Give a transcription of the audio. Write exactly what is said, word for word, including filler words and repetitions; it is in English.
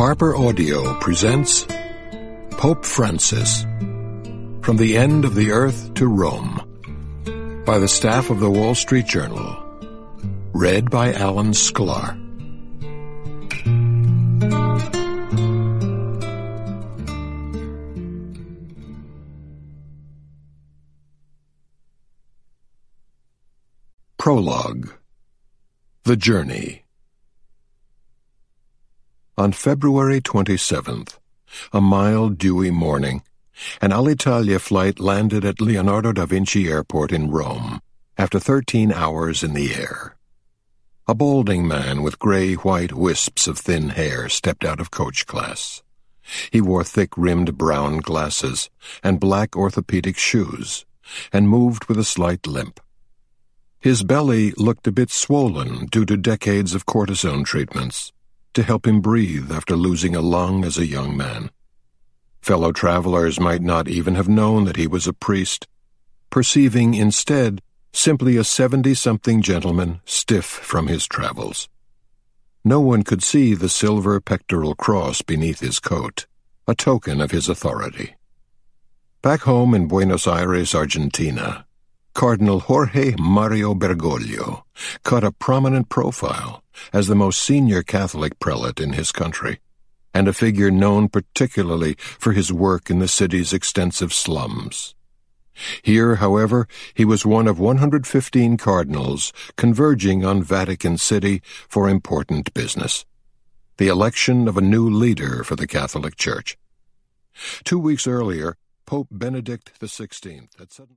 Harper Audio presents Pope Francis, From the End of the Earth to Rome, by the staff of the Wall Street Journal. Read by Alan Sklar. Prologue. The Journey. On February twenty-seventh, a mild, dewy morning, an Alitalia flight landed at Leonardo da Vinci Airport in Rome after thirteen hours in the air. A balding man with gray-white wisps of thin hair stepped out of coach class. He wore thick-rimmed brown glasses and black orthopedic shoes, and moved with a slight limp. His belly looked a bit swollen due to decades of cortisone treatments to help him breathe after losing a lung as a young man. Fellow travelers might not even have known that he was a priest, perceiving instead simply a seventy-something gentleman stiff from his travels. No one could see the silver pectoral cross beneath his coat, a token of his authority. Back home in Buenos Aires, Argentina, Cardinal Jorge Mario Bergoglio cut a prominent profile as the most senior Catholic prelate in his country, and a figure known particularly for his work in the city's extensive slums. Here, however, he was one of one hundred fifteen cardinals converging on Vatican City for important business: the election of a new leader for the Catholic Church. Two weeks earlier, Pope Benedict the Sixteenth had suddenly